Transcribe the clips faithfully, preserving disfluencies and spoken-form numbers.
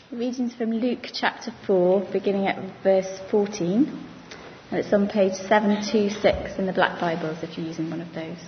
Readings from Luke chapter four, beginning at verse fourteen. And it's on page seven twenty-six in the Black Bibles, if you're using one of those.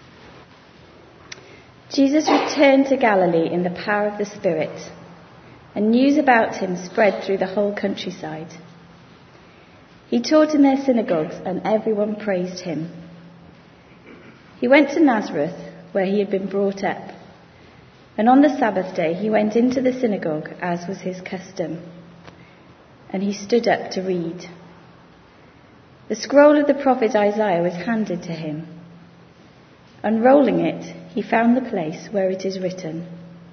Jesus returned to Galilee in the power of the Spirit, and news about him spread through the whole countryside. He taught in their synagogues, and everyone praised him. He went to Nazareth, where he had been brought up. And on the Sabbath day he went into the synagogue, as was his custom. And he stood up to read. The scroll of the prophet Isaiah was handed to him. Unrolling it, he found the place where it is written,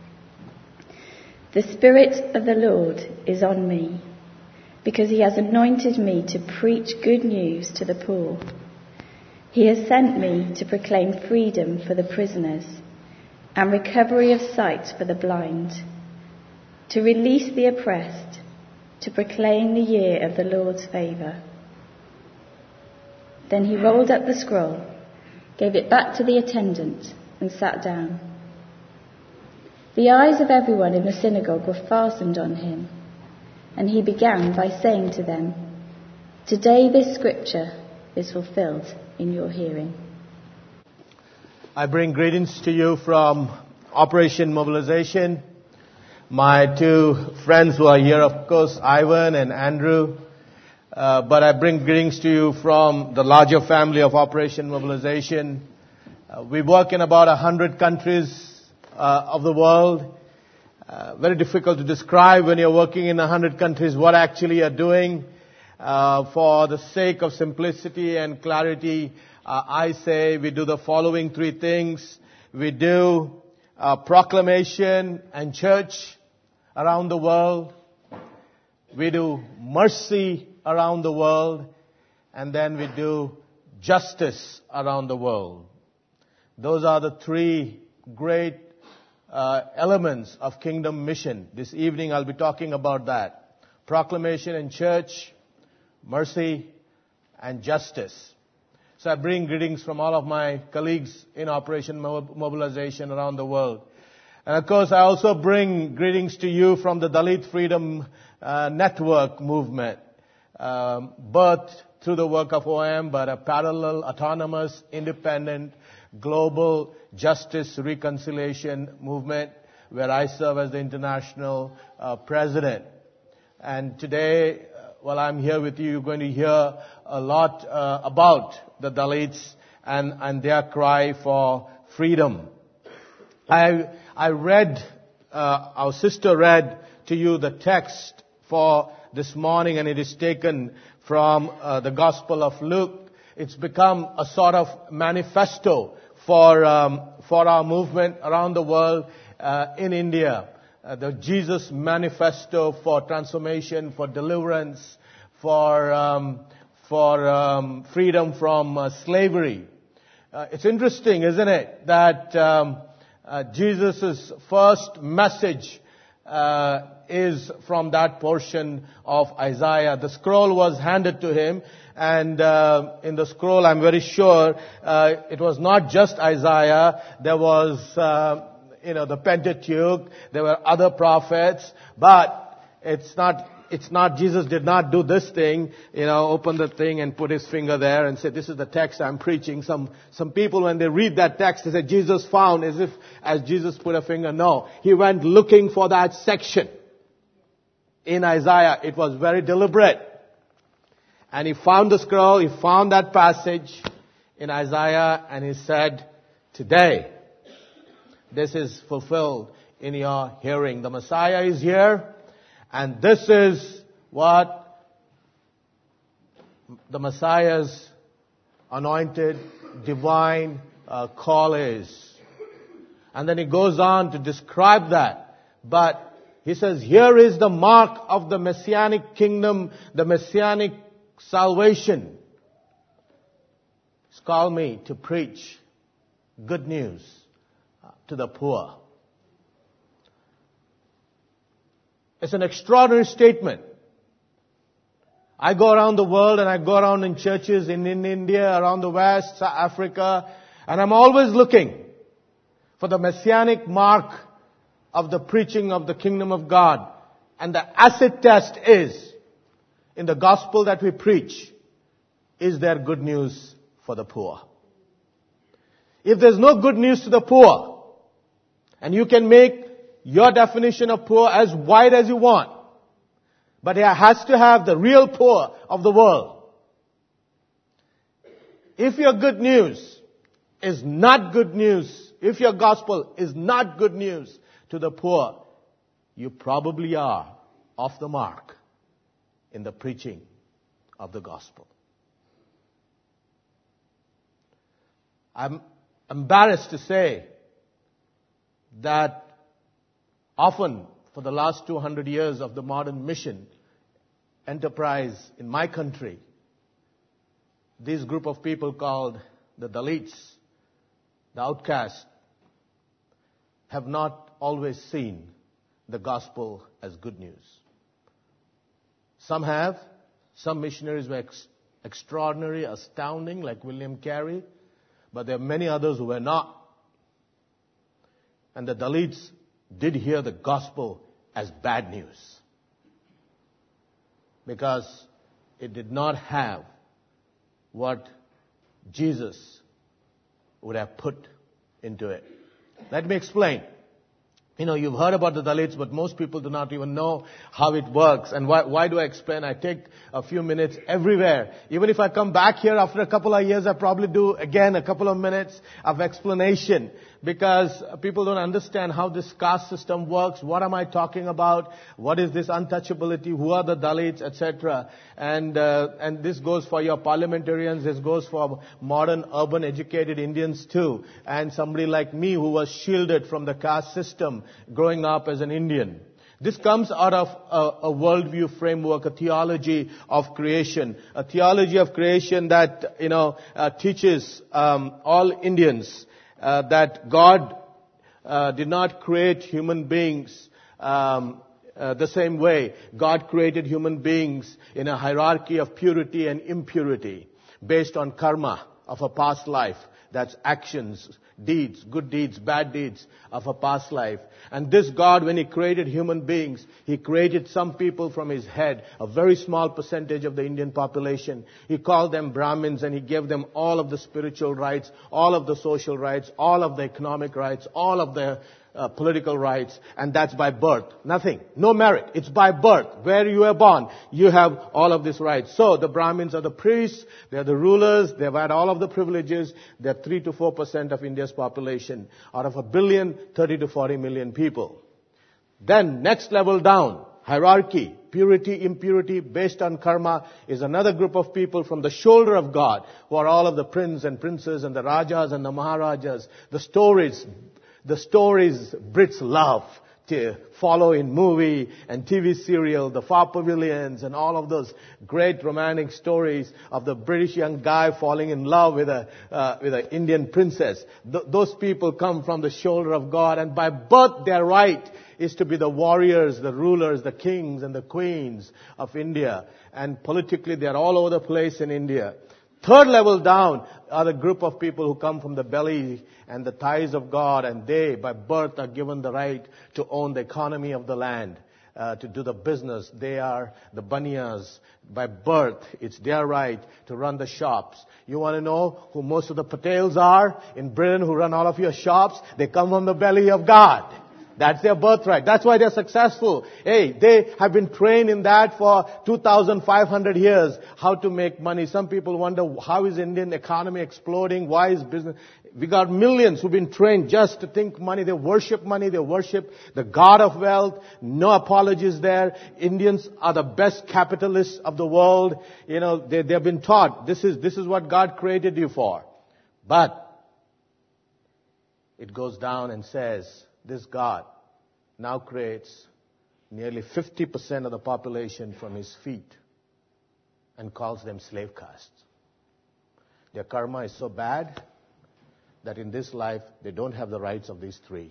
"The Spirit of the Lord is on me, because he has anointed me to preach good news to the poor. He has sent me to proclaim freedom for the prisoners, and recovery of sight for the blind, to release the oppressed, to proclaim the year of the Lord's favour." Then he rolled up the scroll, gave it back to the attendant, and sat down. The eyes of everyone in the synagogue were fastened on him, and he began by saying to them, "Today this scripture is fulfilled in your hearing." I bring greetings to you from Operation Mobilization. My two friends who are here, of course, Ivan and Andrew. Uh, but I bring greetings to you from the larger family of Operation Mobilization. Uh, we work in about a hundred countries uh, of the world. Uh, very difficult to describe when you're working in a hundred countries what actually you're doing. Uh, for the sake of simplicity and clarity, Uh, I say we do the following three things. We do uh, proclamation and church around the world. We do mercy around the world. And then we do justice around the world. Those are the three great uh, elements of kingdom mission. This evening I'll be talking about that. Proclamation and church, mercy and justice. So I bring greetings from all of my colleagues in Operation Mobilization around the world. And of course, I also bring greetings to you from the Dalit Freedom uh, Network movement, um, birthed through the work of O M, but a parallel, autonomous, independent, global justice reconciliation movement where I serve as the international uh, president. And today, while I'm here with you, you're going to hear a lot uh, about the Dalits and, and their cry for freedom. I, I read, uh, our sister read to you the text for this morning, and it is taken from uh, the Gospel of Luke. It's become a sort of manifesto for, um, for our movement around the world uh, in India. Uh, the Jesus Manifesto for transformation, for deliverance, for um, for um, freedom from uh, slavery. Uh, it's interesting, isn't it, that um, uh, Jesus' first message uh, is from that portion of Isaiah. The scroll was handed to him, and uh, in the scroll, I'm very sure, uh, it was not just Isaiah. There was, uh, you know, the Pentateuch. There were other prophets, but it's not. It's not, Jesus did not do this thing, you know, open the thing and put his finger there and say, "This is the text I'm preaching." Some, some people, when they read that text, they say, "Jesus found," as if, as Jesus put a finger. No. He went looking for that section in Isaiah. It was very deliberate. And he found the scroll, he found that passage in Isaiah, and he said, "Today, this is fulfilled in your hearing. The Messiah is here. And this is what the Messiah's anointed divine uh, call is." And then he goes on to describe that. But he says, here is the mark of the Messianic kingdom, the Messianic salvation. He's called me to preach good news to the poor. It's an extraordinary statement. I go around the world and I go around in churches in, in India, around the West, Africa, and I'm always looking for the messianic mark of the preaching of the kingdom of God And the acid test is, in the gospel that we preach, is there good news for the poor? If there's no good news to the poor, and you can make your definition of poor as wide as you want, but it has to have the real poor of the world. If your good news is not good news, if your gospel is not good news to the poor, you probably are off the mark in the preaching of the gospel. I'm embarrassed to say that often for the last two hundred years of the modern mission enterprise in my country, this group of people called the Dalits, the outcasts, have not always seen the gospel as good news. Some have. Some missionaries were ex- extraordinary, astounding, like William Carey, but there are many others who were not. And the Dalits did hear the gospel as bad news, because it did not have what Jesus would have put into it. Let me explain. You know, you've heard about the Dalits, but most people do not even know how it works. And why, why do I explain? I take a few minutes everywhere. Even if I come back here after a couple of years, I probably do again a couple of minutes of explanation, because people don't understand how this caste system works. What am I talking about? What is this untouchability? Who are the Dalits, et cetera. And uh, and this goes for your parliamentarians. This goes for modern, urban, educated Indians too. And somebody like me who was shielded from the caste system growing up as an Indian. This comes out of a, a worldview framework, a theology of creation, a theology of creation that, you know, uh, teaches um, all Indians uh, that God uh, did not create human beings um, uh, the same way. God created human beings in a hierarchy of purity and impurity based on karma of a past life. That's actions, deeds, good deeds, bad deeds of a past life. And this God, when He created human beings, He created some people from His head, a very small percentage of the Indian population. He called them Brahmins, and He gave them all of the spiritual rights, all of the social rights, all of the economic rights, all of the uh, political rights, and that's by birth. Nothing. No merit. It's by birth. Where you are born, you have all of these rights. So the Brahmins are the priests, they are the rulers, they've had all of the privileges. They're three to four percent of India's population. Out of a billion, thirty to forty million people. Then, next level down, hierarchy, purity, impurity, based on karma, is another group of people from the shoulder of God, who are all of the princes and princes and the rajas and the maharajas. The stories, the stories Brits love to follow in movie and T V serial, the Far Pavilions and all of those great romantic stories of the British young guy falling in love with a uh, with an Indian princess. Th- those people come from the shoulder of God, and by birth their right is to be the warriors, the rulers, the kings and the queens of India. And politically they are all over the place in India. Third level down are the group of people who come from the belly and the thighs of God, and they, by birth, are given the right to own the economy of the land, uh, to do the business. They are the Baniyas. By birth, it's their right to run the shops. You want to know who most of the Patels are in Britain who run all of your shops? They come from the belly of God. That's their birthright. That's why they're successful. Hey, they have been trained in that for two thousand five hundred years, how to make money. Some people wonder, how is Indian economy exploding? Why is business? We got millions who've been trained just to think money. They worship money. They worship the God of wealth. No apologies there. Indians are the best capitalists of the world. You know, they, they've been taught, this is, this is what God created you for. But it goes down and says, this God now creates nearly fifty percent of the population from His feet and calls them slave castes. Their karma is so bad that in this life they don't have the rights of these three.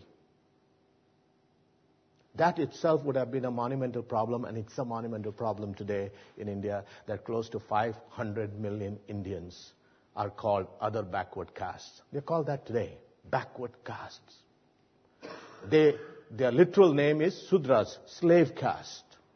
That itself would have been a monumental problem, and it's a monumental problem today in India, that close to five hundred million Indians are called other backward castes. They're called that today, backward castes. They, their literal name is Sudras, slave caste.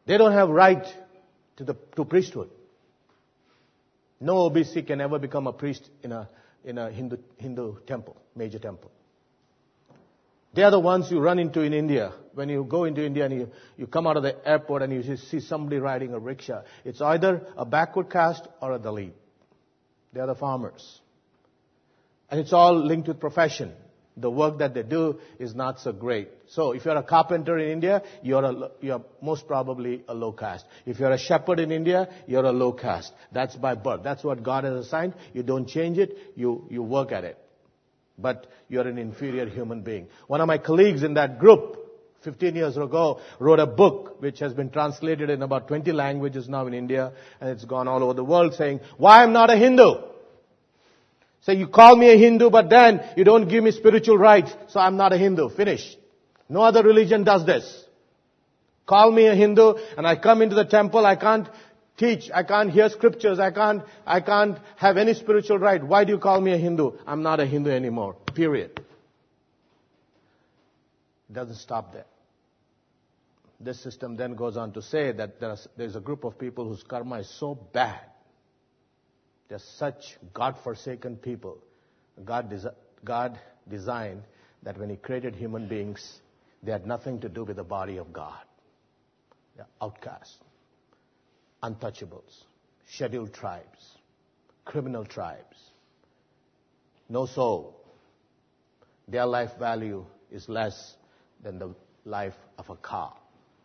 They don't have right to the to priesthood. No O B C can ever become a priest in a in a Hindu Hindu temple, major temple. They are the ones you run into in India. When you go into India and you, you come out of the airport and you see somebody riding a rickshaw, it's either a backward caste or a Dalit. They are the farmers. And it's all linked with profession. The work that they do is not so great. So if you're a carpenter in India, you're, a, you're most probably a low caste. If you're a shepherd in India, you're a low caste. That's by birth. That's what God has assigned. You don't change it. You, you work at it. But you're an inferior human being. One of my colleagues in that group, fifteen years ago, wrote a book which has been translated in about twenty languages now in India, and it's gone all over the world, saying, why I'm not a Hindu? Say, you call me a Hindu, but then you don't give me spiritual rights, so I'm not a Hindu. Finish. No other religion does this. Call me a Hindu, and I come into the temple, I can't teach, I can't hear scriptures, I can't, I can't have any spiritual right. Why do you call me a Hindu? I'm not a Hindu anymore. Period. It doesn't stop there. This system then goes on to say that there's, there's a group of people whose karma is so bad. They're such God-forsaken people. God, desi- God designed that when He created human beings, they had nothing to do with the body of God. They're outcasts, untouchables, scheduled tribes, criminal tribes, no soul. Their life value is less than the life of a cow.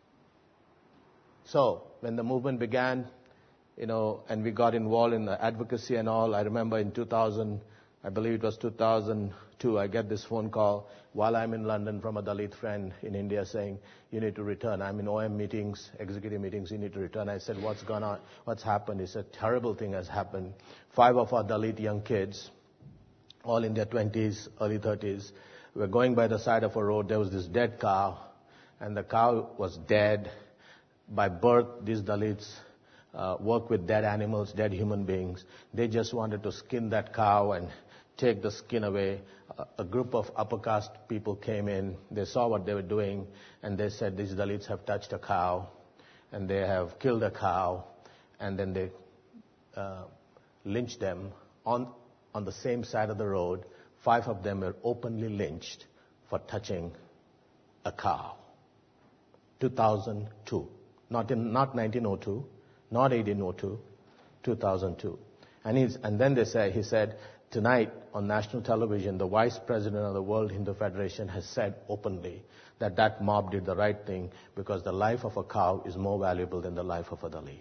So, when the movement began, you know, and we got involved in the advocacy and all, I remember in two thousand, I believe it was two thousand two, I get this phone call while I'm in London from a Dalit friend in India saying, you need to return. I'm in O M meetings, executive meetings, you need to return. I said, what's gone on? What's happened? He said, terrible thing has happened. Five of our Dalit young kids, all in their twenties, early thirties, were going by the side of a road. There was this dead cow, and the cow was dead. By birth, these Dalits uh, work with dead animals, dead human beings. They just wanted to skin that cow and take the skin away. A, a group of upper caste people came in. They saw what they were doing, and they said, these Dalits have touched a cow, and they have killed a cow, and then they uh, lynched them on, on the same side of the road. Five of them were openly lynched for touching a cow. two thousand two. Not in, not nineteen oh two, not eighteen oh two, two thousand two. And he's, and then they say, he said, tonight on national television, the vice president of the World Hindu Federation has said openly that that mob did the right thing because the life of a cow is more valuable than the life of a Dalit.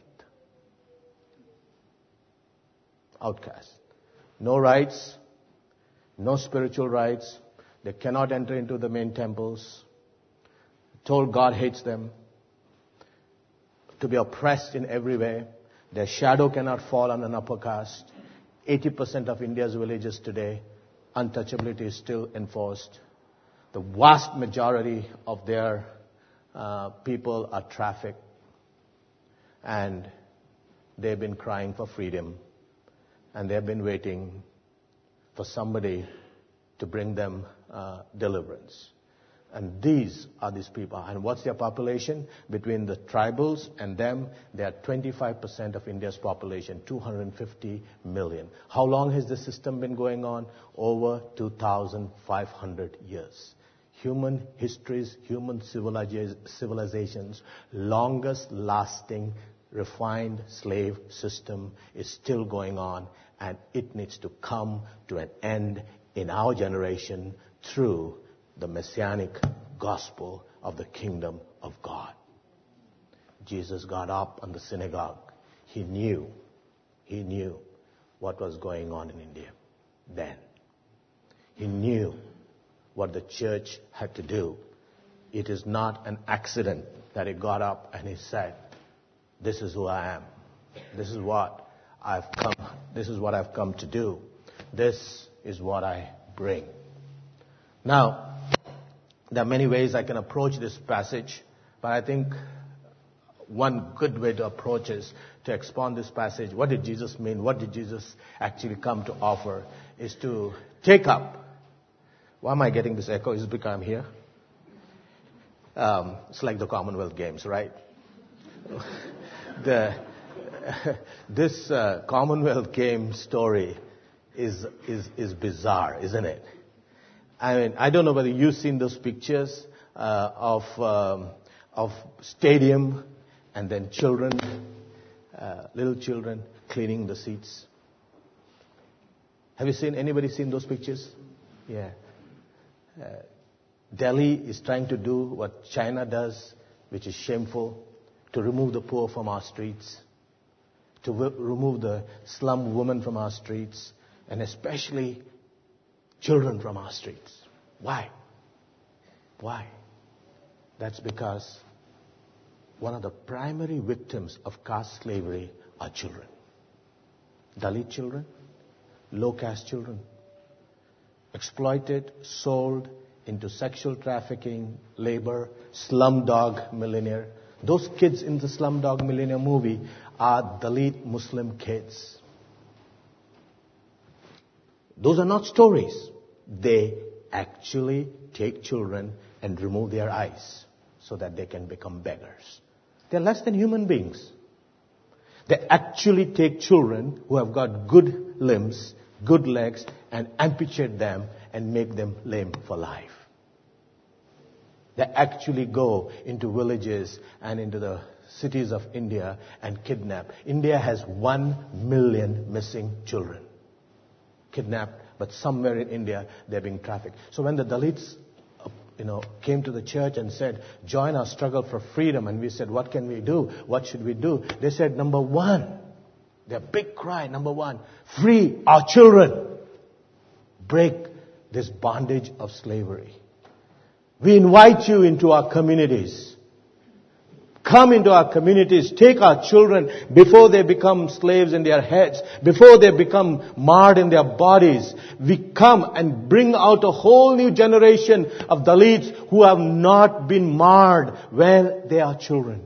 Outcast. No rights, no spiritual rights. They cannot enter into the main temples. Told God hates them. To be oppressed in every way. Their shadow cannot fall on an upper caste. eighty percent of India's villages today, untouchability is still enforced. The vast majority of their uh, people are trafficked. And they've been crying for freedom. And they've been waiting for somebody to bring them uh, deliverance. And these are these people. And what's their population? Between the tribals and them, they are twenty-five percent of India's population, two hundred fifty million. How long has this system been going on? Over two thousand five hundred years. Human histories, human civilizations, longest lasting, refined slave system is still going on, and it needs to come to an end in our generation through the messianic gospel of the kingdom of God. Jesus got up on the synagogue. He knew, he knew what was going on in India then. He knew what the church had to do. It is not an accident that he got up and he said, this is who I am. This is what I've come, this is what I've come to do. This is what I bring. Now, there are many ways I can approach this passage, but I think one good way to approach is to expound this passage. What did Jesus mean? What did Jesus actually come to offer? Is to take up. Why am I getting this echo? Is it because I'm here? Um, it's like the Commonwealth Games, right? the, this uh, Commonwealth Games story is, is, is bizarre, isn't it? I mean, I don't know whether you've seen those pictures uh, of, um, of stadium and then children, uh, little children cleaning the seats. Have you seen, anybody seen those pictures? Yeah. Uh, Delhi is trying to do what China does, which is shameful, to remove the poor from our streets, to w- remove the slum women from our streets, and especially children from our streets. Why? Why? That's because one of the primary victims of caste slavery are children. Dalit children, low caste children, exploited, sold into sexual trafficking, labor, slumdog millionaire. Those kids in the Slumdog Millionaire movie are Dalit Muslim kids. Those are not stories. They actually take children and remove their eyes so that they can become beggars. They're less than human beings. They actually take children who have got good limbs, good legs, and amputate them and make them lame for life. They actually go into villages and into the cities of India and kidnap. India has one million missing children. Kidnapped, but somewhere in India they're being trafficked. So when the Dalits, you know, came to the church and said, join our struggle for freedom, and we said, what can we do? What should we do? They said, number one, their big cry, number one, free our children. Break this bondage of slavery. We invite you into our communities. Come into our communities. Take our children before they become slaves in their heads, before they become marred in their bodies. We come and bring out a whole new generation of Dalits who have not been marred when they are children.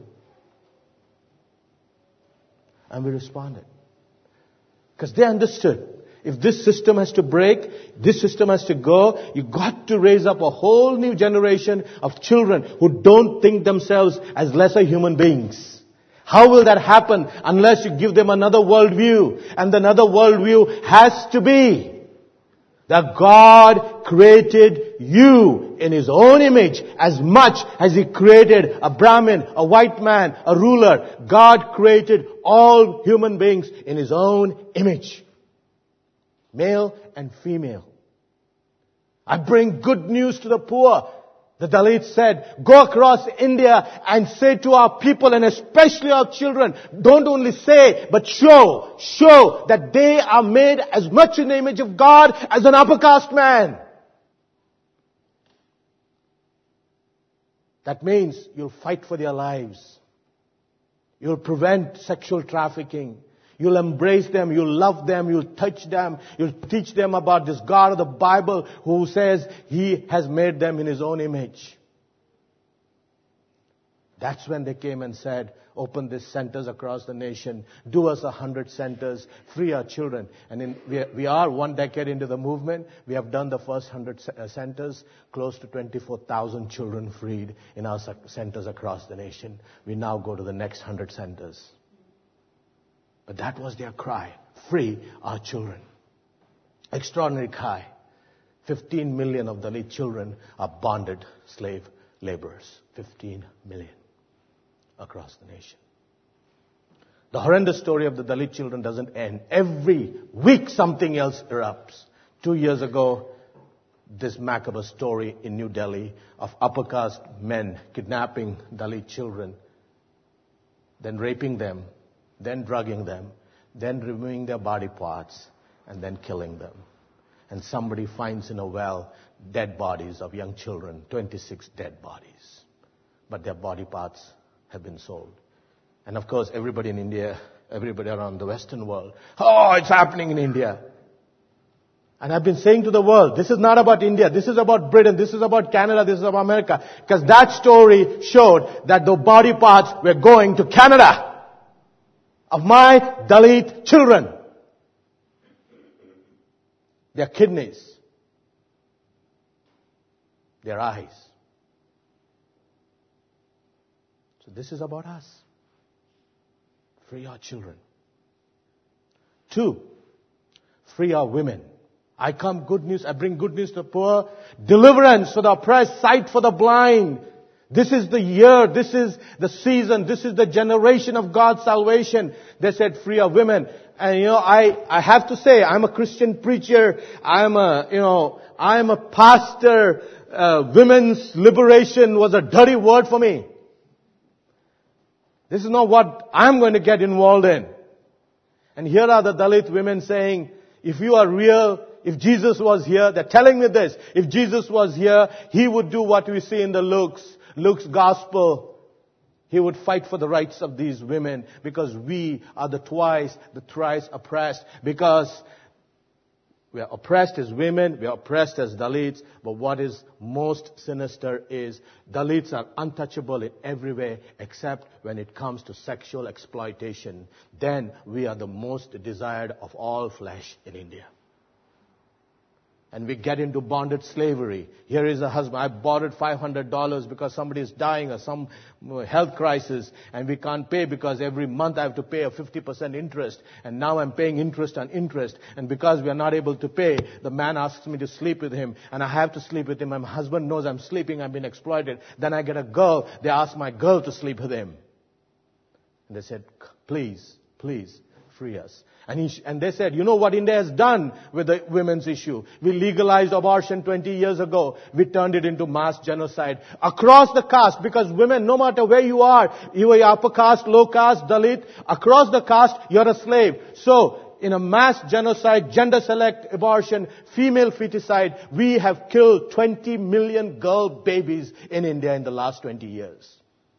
And we responded. Because they understood. If this system has to break, this system has to go, you got to raise up a whole new generation of children who don't think themselves as lesser human beings. How will that happen unless you give them another worldview? And another worldview has to be that God created you in His own image as much as He created a Brahmin, a white man, a ruler. God created all human beings in His own image. Male and female. I bring good news to the poor. The Dalits said, go across India and say to our people and especially our children, don't only say, but show, show that they are made as much in the image of God as an upper caste man. That means you'll fight for their lives. You'll prevent sexual trafficking. You'll embrace them, you'll love them, you'll touch them, you'll teach them about this God of the Bible who says He has made them in His own image. That's when they came and said, open these centers across the nation, do us a hundred centers, free our children. And in, we, we are one decade into the movement, we have done the first hundred centers, close to twenty-four thousand children freed in our centers across the nation. We now go to the next hundred centers. But that was their cry. Free our children. Extraordinary cry. fifteen million of Dalit children are bonded slave laborers. fifteen million across the nation. The horrendous story of the Dalit children doesn't end. Every week something else erupts. Two years ago, this macabre story in New Delhi of upper caste men kidnapping Dalit children, then raping them, then drugging them, then removing their body parts, and then killing them. And somebody finds in a well dead bodies of young children, twenty-six dead bodies. But their body parts have been sold. And of course, everybody in India, everybody around the Western world, oh, it's happening in India. And I've been saying to the world, this is not about India, this is about Britain, this is about Canada, this is about America. Because that story showed that the body parts were going to Canada. Of my Dalit children. Their kidneys. Their eyes. So this is about us. free our children. Two, free our women. I come good news, I bring good news to the poor, deliverance for the oppressed, sight for the blind. This is the year, this is the season, this is the generation of God's salvation. They said free our women. And you know, I, I have to say, I'm a Christian preacher, I'm a, you know, I'm a pastor. Uh, women's liberation was a dirty word for me. This is not what I'm going to get involved in. And here are the Dalit women saying, if you are real, if Jesus was here, they're telling me this, if Jesus was here, He would do what we see in the Luke's, Luke's gospel. He would fight for the rights of these women because we are the twice, the thrice oppressed. Because we are oppressed as women, we are oppressed as Dalits, but what is most sinister is Dalits are untouchable in every way except when it comes to sexual exploitation. Then we are the most desired of all flesh in India. And we get into bonded slavery. Here is a husband. I borrowed five hundred dollars because somebody is dying or some health crisis and we can't pay because every month I have to pay a fifty percent interest. And now I'm paying interest on interest. And because we are not able to pay, the man asks me to sleep with him. And I have to sleep with him. My husband knows I'm sleeping. I've been exploited. Then I get a girl. They ask my girl to sleep with him. And they said, please, please. Free us. And, he, and they said, you know what India has done with the women's issue? We legalized abortion twenty years ago. We turned it into mass genocide across the caste because women, no matter where you are, you are upper caste, low caste, Dalit, across the caste, you're a slave. So, in a mass genocide, gender select abortion, female feticide, we have killed twenty million girl babies in India in the last twenty years.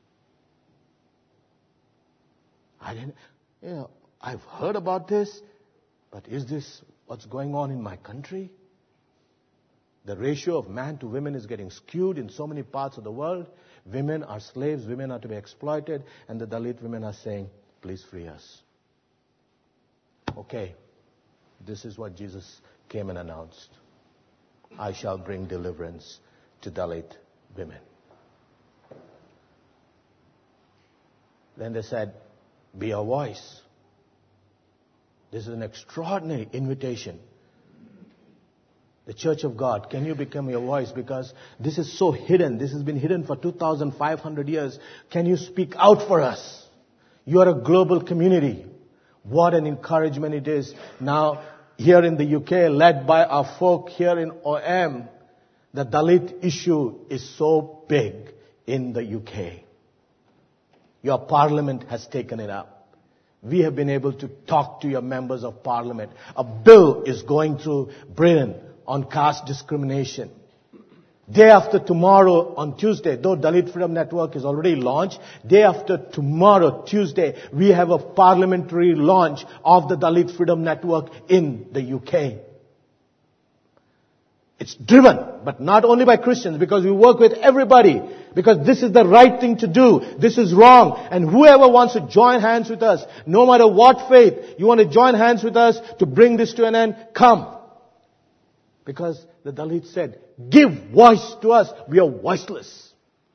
I didn't, you know, I've heard about this, but is this what's going on in my country? The ratio of man to women is getting skewed in so many parts of the world. Women are slaves, women are to be exploited, and the Dalit women are saying, please free us. Okay, this is what Jesus came and announced. I shall bring deliverance to Dalit women. Then they said, be a voice. This is an extraordinary invitation. The Church of God, can you become your voice? Because this is so hidden. This has been hidden for two thousand five hundred years. Can you speak out for us? You are a global community. What an encouragement it is. Now, here in the U K, led by our folk here in O M, the Dalit issue is so big in the U K. Your parliament has taken it up. We have been able to talk to your members of parliament. A bill is going through Britain on caste discrimination. Day after tomorrow, on Tuesday, though Dalit Freedom Network is already launched, day after tomorrow, Tuesday, we have a parliamentary launch of the Dalit Freedom Network in the U K. It's driven, but not only by Christians, because we work with everybody. Because this is the right thing to do. This is wrong. And whoever wants to join hands with us, no matter what faith, you want to join hands with us to bring this to an end, come. Because the Dalit said, give voice to us. We are voiceless.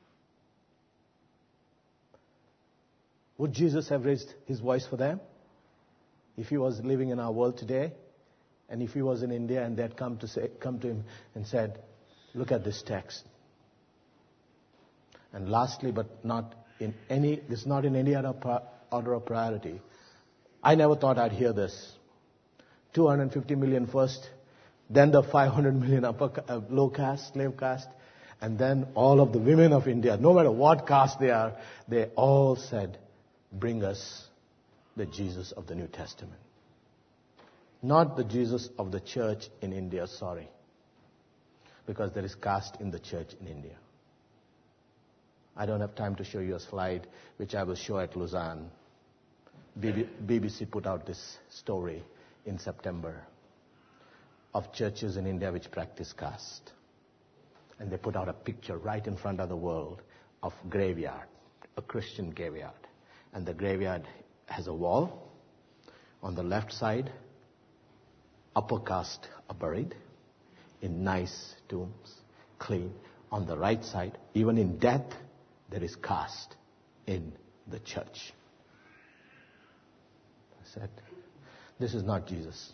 Would Jesus have raised His voice for them? If He was living in our world today, and if He was in India and they had come to say, come to Him and said, look at this text. And lastly, but not in any, this is not in any other order of priority. I never thought I'd hear this. two hundred fifty million first, then the five hundred million upper, uh, low caste, slave caste, and then all of the women of India, no matter what caste they are, they all said, bring us the Jesus of the New Testament. Not the Jesus of the church in India, sorry. Because there is caste in the church in India. I don't have time to show you a slide, which I will show at Lausanne. B B C put out this story in September of churches in India which practice caste. And they put out a picture right in front of the world of graveyard, a Christian graveyard. And the graveyard has a wall. On the left side, upper caste are buried in nice tombs, clean. On the right side, even in death, there is caste in the church. said, this is not Jesus.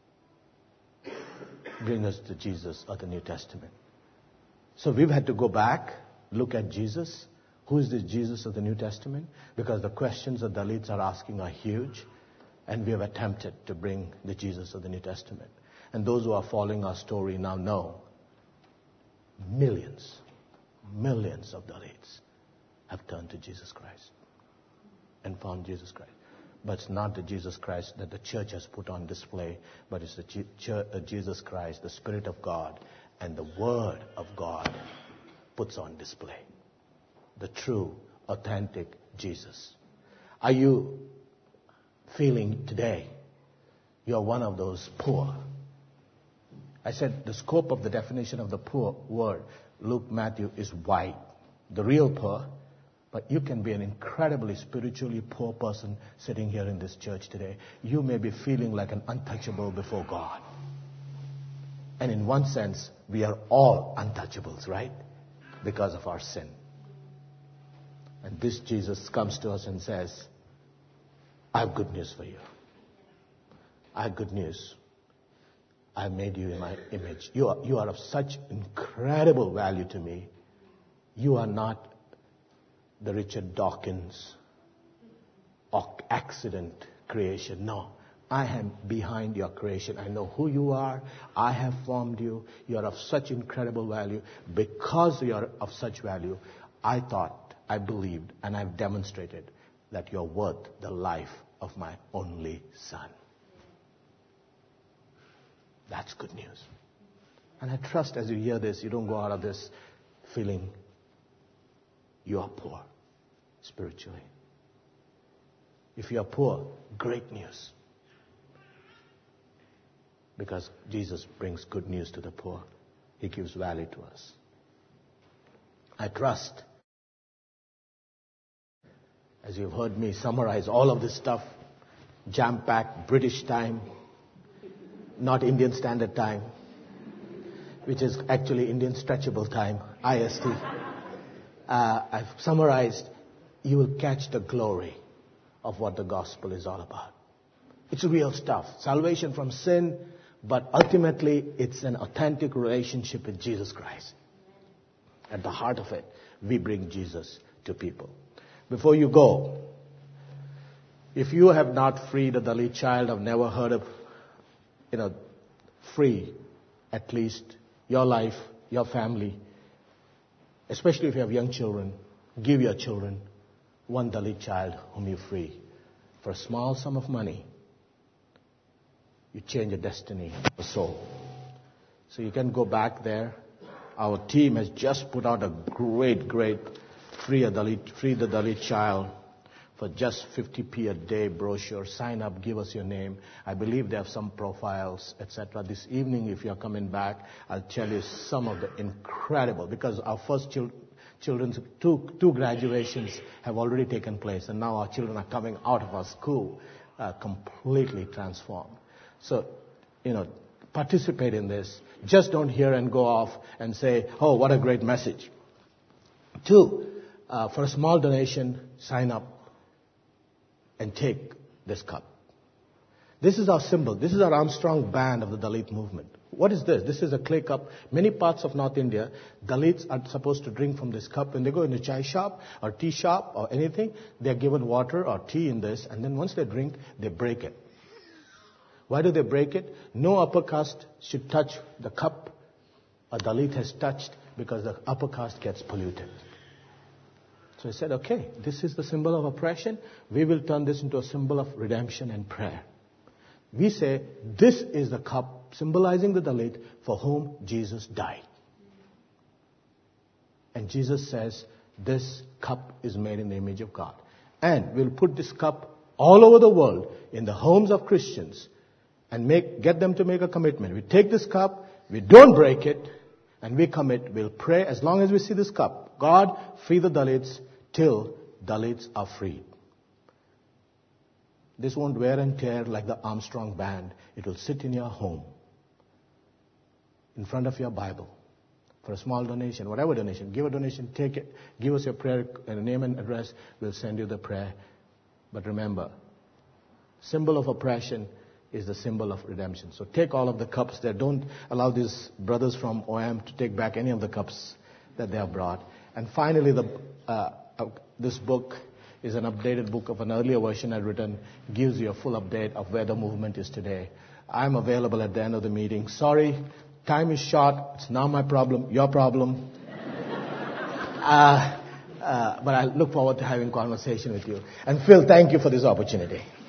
Bring us to Jesus of the New Testament. So we've had to go back, look at Jesus. Who is this Jesus of the New Testament? Because the questions that Dalits are asking are huge, and we have attempted to bring the Jesus of the New Testament. And those who are following our story now know millions, millions of Dalits have turned to Jesus Christ and found Jesus Christ. But it's not the Jesus Christ that the church has put on display, but it's the G- church, uh, Jesus Christ, the Spirit of God, and the Word of God puts on display. The true, authentic Jesus. Are you feeling today you're one of those poor? I said the scope of the definition of the poor word, Luke, Matthew, is wide. The real poor, but you can be an incredibly spiritually poor person sitting here in this church today. You may be feeling like an untouchable before God. And in one sense, we are all untouchables, right? Because of our sin. And this Jesus comes to us and says, I have good news for you. I have good news. I have made you in my image. You are, you are of such incredible value to me. You are not the Richard Dawkins accident creation. No, I am behind your creation. I know who you are. I have formed you. You are of such incredible value. Because you are of such value, I thought, I believed, and I've demonstrated that you're worth the life of my only son. That's good news. And I trust as you hear this, you don't go out of this feeling you are poor spiritually. If you are poor, great news. Because Jesus brings good news to the poor. He gives value to us. I trust, as you've heard me summarize all of this stuff, jam-packed British time, not Indian Standard Time, which is actually Indian Stretchable Time, I S T. Uh, I've summarized, you will catch the glory of what the gospel is all about. It's real stuff. Salvation from sin, but ultimately it's an authentic relationship with Jesus Christ. At the heart of it, we bring Jesus to people. Before you go, if you have not freed a Dalit child, I've never heard of, you know, free at least your life, your family, especially if you have young children, give your children one Dalit child whom you free. For a small sum of money, you change the destiny of a soul. So you can go back there. Our team has just put out a great, great free, a Dalit, free the Dalit child for just fifty p a day brochure. Sign up, give us your name. I believe they have some profiles, et cetera. This evening, if you're coming back, I'll tell you some of the incredible, because our first chil- children's two, two graduations have already taken place, and now our children are coming out of our school uh, completely transformed. So, you know, participate in this. Just don't hear and go off and say, oh, what a great message. Two, uh, for a small donation, sign up and take this cup. This is our symbol. This is our Armstrong band of the Dalit movement. What is this? This is a clay cup. Many parts of North India, Dalits are supposed to drink from this cup. When they go in a chai shop or tea shop or anything, they're given water or tea in this, and then once they drink, they break it. Why do they break it? No upper caste should touch the cup a Dalit has touched, because the upper caste gets polluted. So he said, okay, this is the symbol of oppression. We will turn this into a symbol of redemption and prayer. We say, this is the cup symbolizing the Dalit for whom Jesus died. And Jesus says, this cup is made in the image of God. And we'll put this cup all over the world in the homes of Christians and make, get them to make a commitment. We take this cup, we don't break it, and we commit, we'll pray as long as we see this cup. God, free the Dalits till Dalits are freed. This won't wear and tear like the Armstrong band. It will sit in your home, in front of your Bible, for a small donation, whatever donation. Give a donation, take it, give us your prayer and name and address. We'll send you the prayer. But remember, symbol of oppression is the symbol of redemption. So take all of the cups there. Don't allow these brothers from O M to take back any of the cups that they have brought. And finally, the, uh, uh, this book is an updated book of an earlier version I'd written, gives you a full update of where the movement is today. I'm available at the end of the meeting. Sorry, time is short. It's not my problem, your problem. uh, uh, but I look forward to having conversation with you. And Phil, thank you for this opportunity.